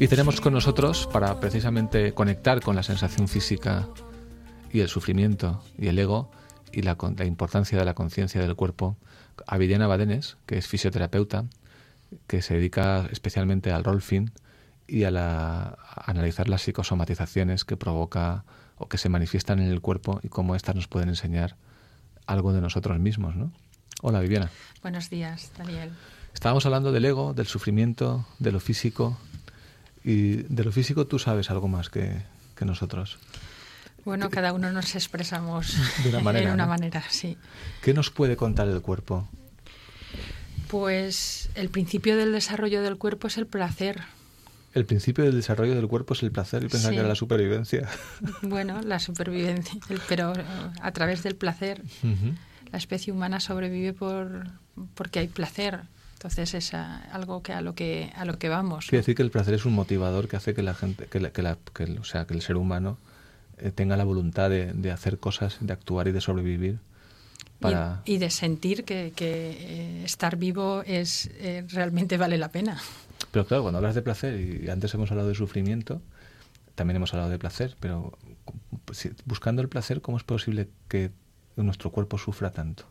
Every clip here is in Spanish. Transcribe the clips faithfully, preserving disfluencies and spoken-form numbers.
Y tenemos con nosotros, para precisamente conectar con la sensación física y el sufrimiento y el ego y la, la importancia de la conciencia del cuerpo, a Viviana Badenes, que es fisioterapeuta, que se dedica especialmente al rolfing y a, la, a analizar las psicosomatizaciones que provoca o que se manifiestan en el cuerpo y cómo éstas nos pueden enseñar algo de nosotros mismos, ¿no? Hola, Viviana. Buenos días, Daniel. Estábamos hablando del ego, del sufrimiento, de lo físico. Y de lo físico tú sabes algo más que, que nosotros. Bueno, cada uno nos expresamos de una manera, en una ¿no? manera, sí. ¿Qué nos puede contar el cuerpo? Pues el principio del desarrollo del cuerpo es el placer. El principio del desarrollo del cuerpo es el placer y pensaba Sí. que era la supervivencia. Bueno, la supervivencia, pero a través del placer. Uh-huh. La especie humana sobrevive por porque hay placer. Entonces es a, algo que a lo que a lo que vamos. Quiere decir que el placer es un motivador que hace que la gente, que, la, que, la, que el, o sea, que el ser humano eh, tenga la voluntad de, de hacer cosas, de actuar y de sobrevivir. Para... Y, y de sentir que, que eh, estar vivo es eh, realmente vale la pena. Pero claro, cuando hablas de placer, y antes hemos hablado de sufrimiento, también hemos hablado de placer, pero si, buscando el placer, ¿cómo es posible que nuestro cuerpo sufra tanto?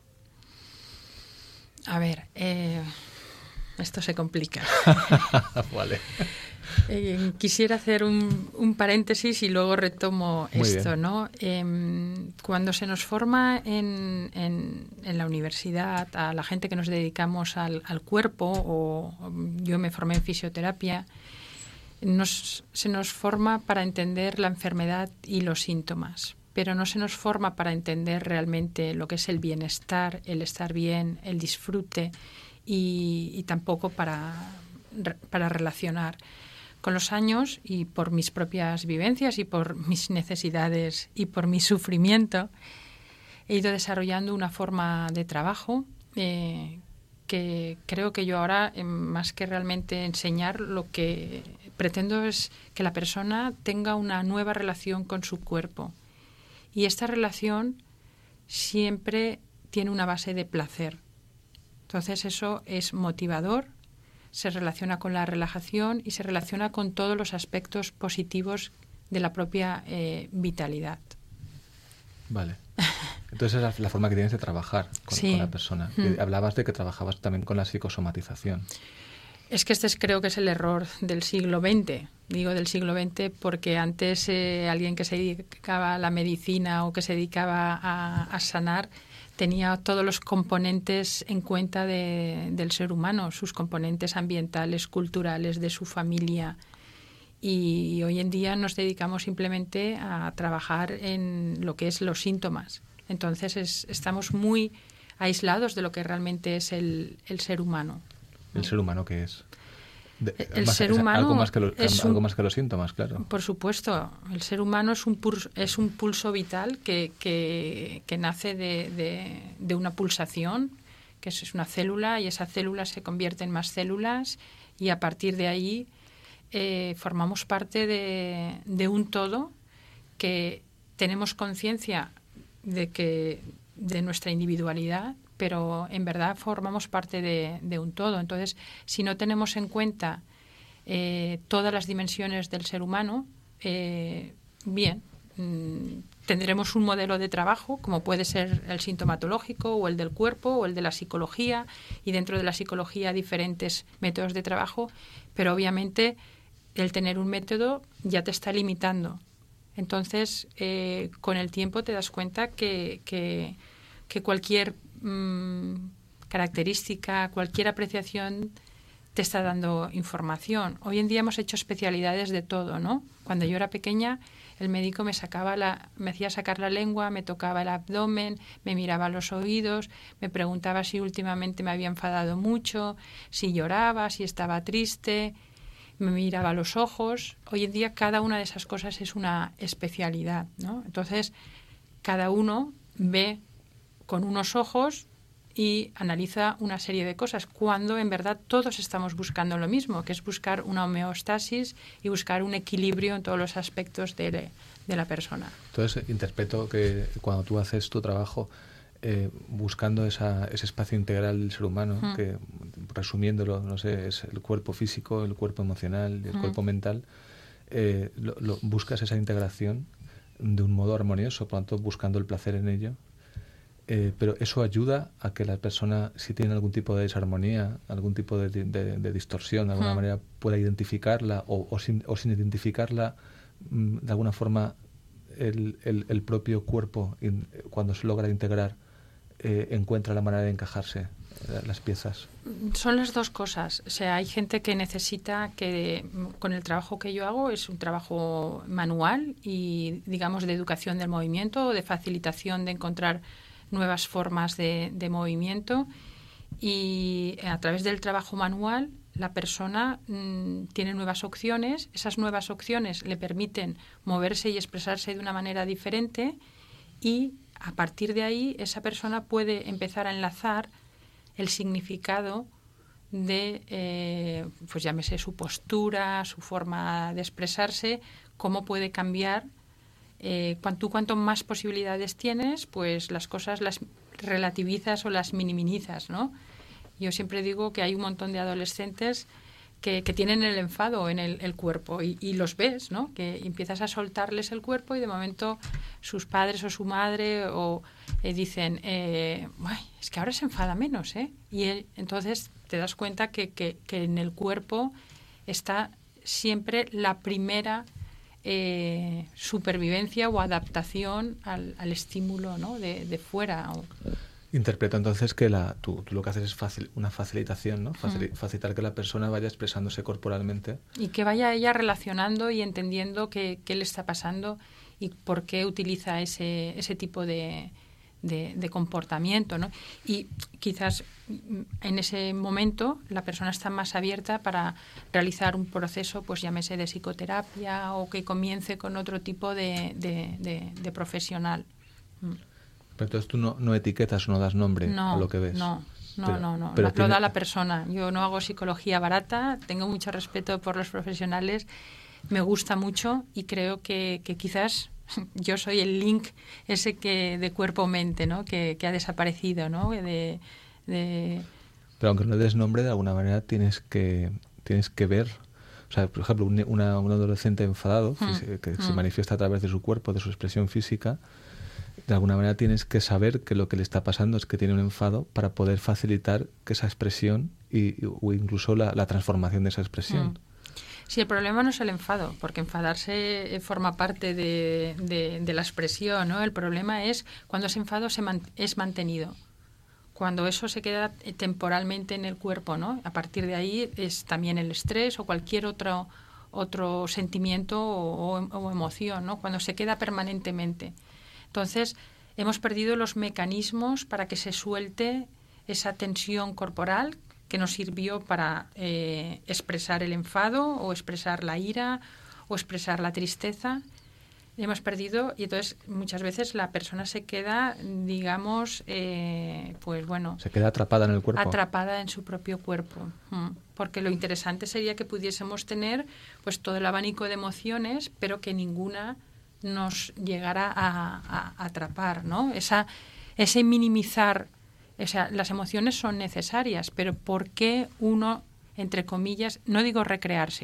A ver, eh, esto se complica. Vale. Eh, quisiera hacer un, un paréntesis y luego retomo Muy esto, bien. ¿no? Eh, cuando se nos forma en, en, en la universidad, a la gente que nos dedicamos al, al cuerpo, o yo me formé en fisioterapia, nos, se nos forma para entender la enfermedad y los síntomas, pero no se nos forma para entender realmente lo que es el bienestar, el estar bien, el disfrute y, y tampoco para, para relacionar. Con los años y por mis propias vivencias y por mis necesidades y por mi sufrimiento, he ido desarrollando una forma de trabajo eh, que creo que yo ahora, eh, más que realmente enseñar, lo que pretendo es que la persona tenga una nueva relación con su cuerpo. Y esta relación siempre tiene una base de placer. Entonces eso es motivador, se relaciona con la relajación y se relaciona con todos los aspectos positivos de la propia eh, vitalidad. Vale. Entonces es la, la forma que tienes de trabajar con, Sí. con la persona. Mm. Hablabas de que trabajabas también con la psicosomatización. Es que este es, creo que es el error del siglo veinte. Digo del siglo veinte porque antes eh, alguien que se dedicaba a la medicina o que se dedicaba a, a sanar tenía todos los componentes en cuenta de, del ser humano, sus componentes ambientales, culturales, de su familia. Y hoy en día nos dedicamos simplemente a trabajar en lo que es los síntomas. Entonces es, estamos muy aislados de lo que realmente es el, el ser humano. ¿El ser humano qué es? De, el más, ser es humano algo más, que lo, es algo un, más que los síntomas, claro. Por supuesto. El ser humano es un pulso, es un pulso vital que, que, que nace de, de, de una pulsación, que es una célula, y esa célula se convierte en más células y a partir de ahí eh, formamos parte de, de un todo que tenemos conciencia de que de nuestra individualidad, pero en verdad formamos parte de, de un todo. Entonces, si no tenemos en cuenta eh, todas las dimensiones del ser humano, eh, bien, mmm, tendremos un modelo de trabajo, como puede ser el sintomatológico o el del cuerpo o el de la psicología, y dentro de la psicología diferentes métodos de trabajo, pero obviamente el tener un método ya te está limitando. Entonces, eh, con el tiempo te das cuenta que, que, que cualquier característica, cualquier apreciación te está dando información. Hoy en día hemos hecho especialidades de todo, ¿no? Cuando yo era pequeña, el médico me sacaba la, me hacía sacar la lengua, me tocaba el abdomen, me miraba los oídos, me preguntaba si últimamente me había enfadado mucho, si lloraba, si estaba triste, me miraba los ojos. Hoy en día cada una de esas cosas es una especialidad, ¿no? Entonces, cada uno ve con unos ojos y analiza una serie de cosas, cuando en verdad todos estamos buscando lo mismo, que es buscar una homeostasis y buscar un equilibrio en todos los aspectos de, de la persona. Entonces, interpreto que cuando tú haces tu trabajo eh, buscando esa, ese espacio integral del ser humano, uh-huh. que resumiéndolo, no sé, es el cuerpo físico, el cuerpo emocional y el mm. cuerpo mental, eh, lo, lo, buscas esa integración de un modo armonioso, por lo tanto buscando el placer en ello. Eh, pero eso ayuda a que la persona, si tiene algún tipo de desarmonía, algún tipo de, de, de distorsión, de alguna mm. manera pueda identificarla o, o, sin, o sin identificarla, mm, de alguna forma el, el, el propio cuerpo, in, cuando se logra integrar, eh, encuentra la manera de encajarse eh, las piezas. Son las dos cosas. O sea, hay gente que necesita que, con el trabajo que yo hago, es un trabajo manual y, digamos, de educación del movimiento, de facilitación de encontrar nuevas formas de, de movimiento, y a través del trabajo manual la persona mmm, tiene nuevas opciones. Esas nuevas opciones le permiten moverse y expresarse de una manera diferente, y a partir de ahí esa persona puede empezar a enlazar el significado de, eh, pues llámese su postura, su forma de expresarse, cómo puede cambiar. Eh, cuanto, tú cuanto más posibilidades tienes, pues las cosas las relativizas o las minimizas, ¿no? Yo siempre digo que hay un montón de adolescentes que, que tienen el enfado en el, el cuerpo y, y los ves, ¿no? Que empiezas a soltarles el cuerpo y de momento sus padres o su madre o eh, dicen, eh, es que ahora se enfada menos, ¿eh? Y él, entonces te das cuenta que, que, que en el cuerpo está siempre la primera Eh, supervivencia o adaptación al, al estímulo, ¿no? de, de fuera. Interpreto entonces que la, tú, tú lo que haces es facil, una facilitación, ¿no? Facil, mm. facilitar que la persona vaya expresándose corporalmente. Y que vaya ella relacionando y entendiendo qué, qué le está pasando y por qué utiliza ese, ese tipo de, de, de comportamiento, ¿no? Y quizás en ese momento la persona está más abierta para realizar un proceso, pues llámese de psicoterapia, o que comience con otro tipo de, de, de, de profesional. Pero entonces tú no, no etiquetas, no das nombre no, a lo que ves. No, no, pero, no, no. Pero lo, tiene... lo da la persona. Yo no hago psicología barata, tengo mucho respeto por los profesionales, me gusta mucho y creo que, que quizás yo soy el link ese que de cuerpo-mente, ¿no? Que, que ha desaparecido, ¿no? De, de... Pero aunque no des nombre, de alguna manera tienes que tienes que ver, o sea, por ejemplo, un, una, un adolescente enfadado mm. que mm. se manifiesta a través de su cuerpo, de su expresión física, de alguna manera tienes que saber que lo que le está pasando es que tiene un enfado para poder facilitar que esa expresión y, o incluso la, la transformación de esa expresión. Mm. Sí, el problema no es el enfado, porque enfadarse forma parte de, de, de la expresión, ¿no? El problema es cuando ese enfado se man, es mantenido, cuando eso se queda temporalmente en el cuerpo, ¿no? A partir de ahí es también el estrés o cualquier otro, otro sentimiento o, o, o emoción, ¿no? Cuando se queda permanentemente. Entonces, hemos perdido los mecanismos para que se suelte esa tensión corporal que nos sirvió para eh, expresar el enfado o expresar la ira o expresar la tristeza. Hemos perdido y entonces muchas veces la persona se queda, digamos, eh, pues bueno... Se queda atrapada en el cuerpo. Atrapada en su propio cuerpo. Mm. Porque lo interesante sería que pudiésemos tener pues todo el abanico de emociones, pero que ninguna nos llegara a, a, a atrapar, ¿no? Esa, ese minimizar... O sea, las emociones son necesarias, pero ¿por qué uno, entre comillas, no digo recrearse,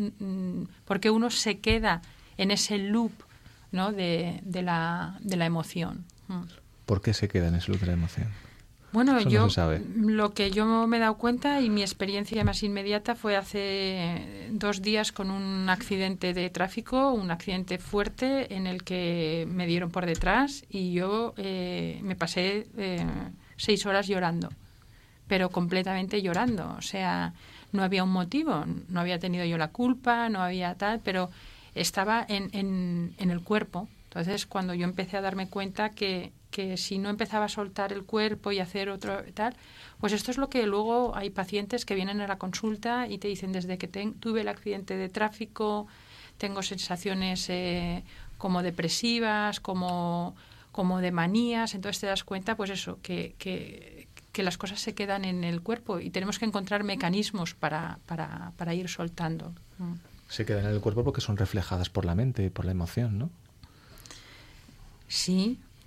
no, por qué uno se queda en ese loop, ¿no? de, de, la, de la emoción? ¿Por qué se queda en ese loop de la emoción? Bueno, Eso yo no se sabe. Lo que yo me he dado cuenta y mi experiencia más inmediata fue hace dos días con un accidente de tráfico, un accidente fuerte en el que me dieron por detrás y yo eh, me pasé... Eh, seis horas llorando, pero completamente llorando. O sea, no había un motivo, no había tenido yo la culpa, no había tal, pero estaba en, en, en el cuerpo. Entonces, cuando yo empecé a darme cuenta que, que si no empezaba a soltar el cuerpo y hacer otro tal, pues esto es lo que luego hay pacientes que vienen a la consulta y te dicen, desde que ten, tuve el accidente de tráfico, tengo sensaciones eh, como depresivas, como... como de manías, entonces te das cuenta, pues eso, que, que, que las cosas se quedan en el cuerpo y tenemos que encontrar mecanismos para, para, para ir soltando. Se quedan en el cuerpo porque son reflejadas por la mente y por la emoción, ¿no? Sí,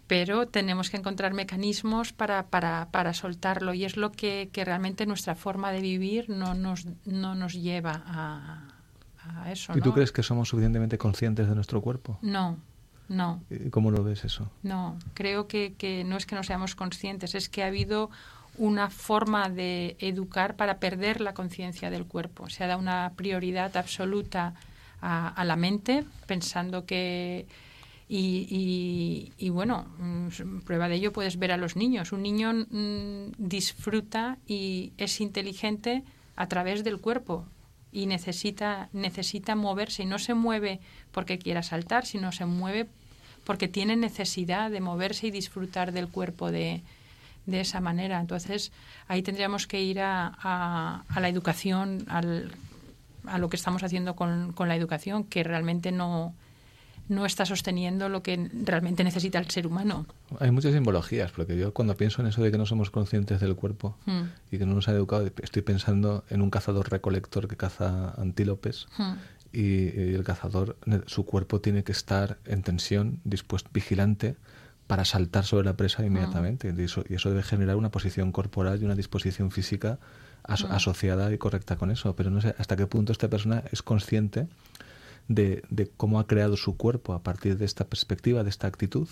pero tenemos que encontrar mecanismos para, para, para soltarlo, y es lo que, que realmente nuestra forma de vivir no nos, no nos lleva a, a eso, ¿no? ¿Y tú crees que somos suficientemente conscientes de nuestro cuerpo? No, no. ¿Y cómo lo ves eso? No, creo que, que no es que no seamos conscientes, es que ha habido una forma de educar para perder la conciencia del cuerpo. Se ha dado una prioridad absoluta a, a la mente, pensando que... Y, y, y bueno, prueba de ello puedes ver a los niños. Un niño mmm, disfruta y es inteligente a través del cuerpo y necesita, necesita moverse, y no se mueve porque quiera saltar, sino se mueve porque tiene necesidad de moverse y disfrutar del cuerpo de, de esa manera. Entonces, ahí tendríamos que ir a, a, a la educación, al, a lo que estamos haciendo con, con la educación, que realmente no, no está sosteniendo lo que realmente necesita el ser humano. Hay muchas simbologías, porque yo cuando pienso en eso de que no somos conscientes del cuerpo mm. y que no nos han educado, estoy pensando en un cazador-recolector que caza antílopes. Mm. Y, y el cazador, su cuerpo tiene que estar en tensión, dispuesto, vigilante, para saltar sobre la presa inmediatamente. Mm. Y, eso, y eso debe generar una posición corporal y una disposición física as, mm. asociada y correcta con eso. Pero no sé hasta qué punto esta persona es consciente de, de cómo ha creado su cuerpo a partir de esta perspectiva, de esta actitud.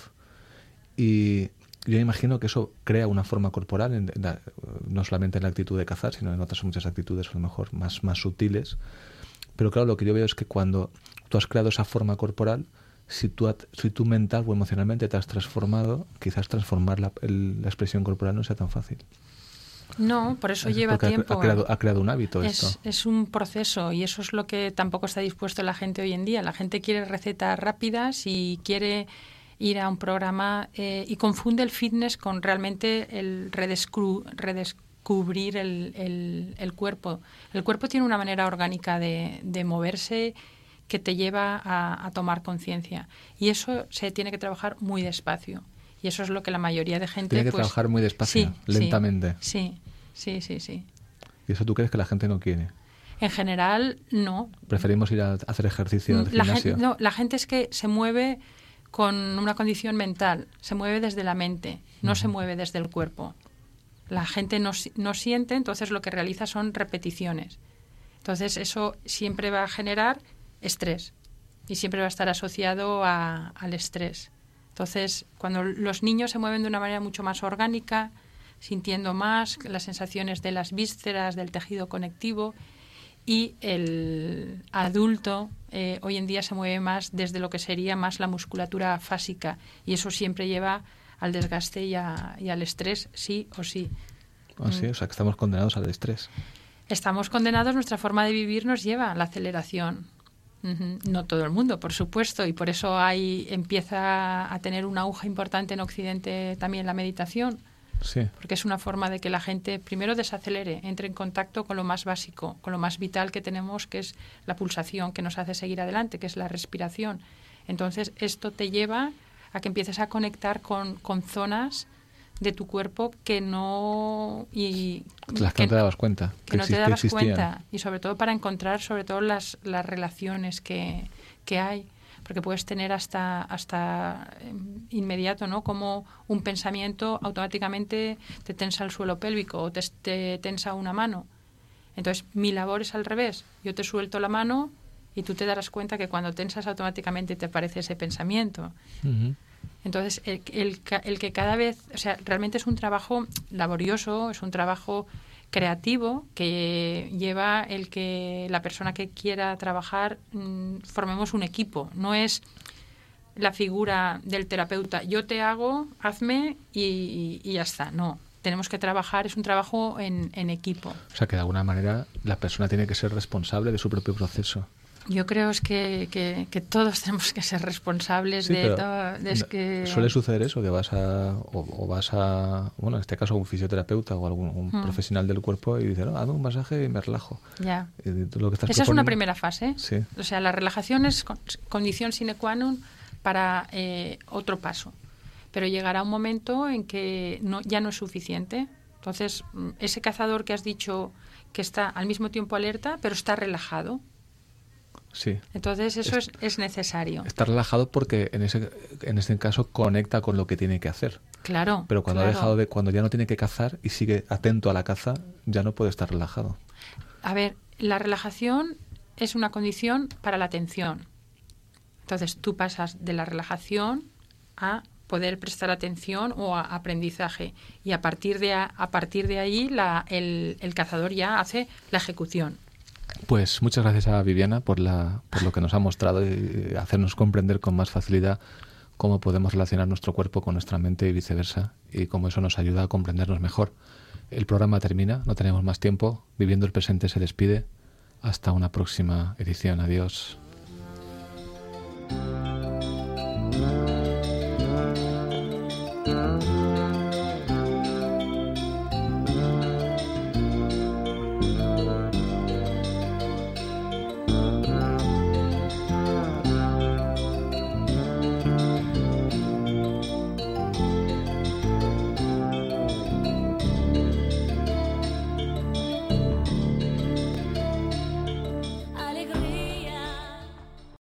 Y yo imagino que eso crea una forma corporal, en la, no solamente en la actitud de cazar, sino en otras muchas actitudes a lo mejor más, más sutiles. Pero claro, lo que yo veo es que cuando tú has creado esa forma corporal, si tú, si tú mental o emocionalmente te has transformado, quizás transformar la, el, la expresión corporal no sea tan fácil. No, por eso es lleva tiempo. Ha creado, ha creado un hábito es, esto. Es un proceso, y eso es lo que tampoco está dispuesto la gente hoy en día. La gente quiere recetas rápidas y quiere ir a un programa eh, y confunde el fitness con realmente el redescubrir redescru cubrir el, el, el cuerpo. El cuerpo tiene una manera orgánica de, de moverse que te lleva a, a tomar conciencia. Y eso se tiene que trabajar muy despacio. Y eso es lo que la mayoría de gente... Tiene que pues, trabajar muy despacio, sí, lentamente. Sí, sí, sí, sí. ¿Y eso tú crees que la gente no quiere? En general, no. ¿Preferimos ir a hacer ejercicio al la gimnasio? Gente, no, la gente es que se mueve con una condición mental. Se mueve desde la mente, no uh-huh. se mueve desde el cuerpo. La gente no, no siente, entonces lo que realiza son repeticiones. Entonces eso siempre va a generar estrés y siempre va a estar asociado a, al estrés. Entonces, cuando los niños se mueven de una manera mucho más orgánica, sintiendo más las sensaciones de las vísceras, del tejido conectivo, y el adulto eh, hoy en día se mueve más desde lo que sería más la musculatura fásica, y eso siempre lleva al desgaste y, a, y al estrés, sí o sí. ¿Ah, sí? O sea, que estamos condenados al estrés. Estamos condenados, nuestra forma de vivir nos lleva a la aceleración. Uh-huh. No todo el mundo, por supuesto, y por eso hay, empieza a tener un auge importante en Occidente también la meditación. Sí. Porque es una forma de que la gente primero desacelere, entre en contacto con lo más básico, con lo más vital que tenemos, que es la pulsación que nos hace seguir adelante, que es la respiración. Entonces, esto te lleva a que empieces a conectar con, con zonas de tu cuerpo que no... Y, las que, que no te dabas cuenta. Que, que no te dabas que cuenta. Y sobre todo para encontrar sobre todo las, las relaciones que, que hay. Porque puedes tener hasta, hasta inmediato, ¿no? Como un pensamiento automáticamente te tensa el suelo pélvico o te, te tensa una mano. Entonces, mi labor es al revés. Yo te suelto la mano y tú te darás cuenta que cuando tensas automáticamente te aparece ese pensamiento. Uh-huh. Entonces, el, el, el que cada vez... O sea, realmente es un trabajo laborioso, es un trabajo creativo que lleva el que la persona que quiera trabajar mmm, formemos un equipo. No es la figura del terapeuta, yo te hago, hazme y, y ya está. No, tenemos que trabajar, es un trabajo en, en equipo. O sea, que de alguna manera la persona tiene que ser responsable de su propio proceso. Yo creo es que, que, que todos tenemos que ser responsables sí, de todo. Es que... ¿Suele suceder eso? Que vas a, o, o vas a, bueno, en este caso, un fisioterapeuta o algún un hmm. profesional del cuerpo y dice, no, hazme un masaje y me relajo. Ya. Y lo que estás Esa es una primera fase. Sí. O sea, la relajación es condición sine qua non para eh, otro paso. Pero llegará un momento en que no, ya no es suficiente. Entonces, ese cazador que has dicho que está al mismo tiempo alerta, pero está relajado. Sí. Entonces eso es, es necesario. Está relajado porque en ese en ese caso conecta con lo que tiene que hacer. Claro. Pero cuando claro. ha dejado de, cuando ya no tiene que cazar y sigue atento a la caza, ya no puede estar relajado. A ver, la relajación es una condición para la atención. Entonces tú pasas de la relajación a poder prestar atención o a aprendizaje. Y a partir de, a, a partir de ahí la, el, el cazador ya hace la ejecución. Pues muchas gracias a Viviana por, la, por lo que nos ha mostrado y hacernos comprender con más facilidad cómo podemos relacionar nuestro cuerpo con nuestra mente y viceversa, y cómo eso nos ayuda a comprendernos mejor. El programa termina, no tenemos más tiempo. Viviendo el presente se despide. Hasta una próxima edición. Adiós.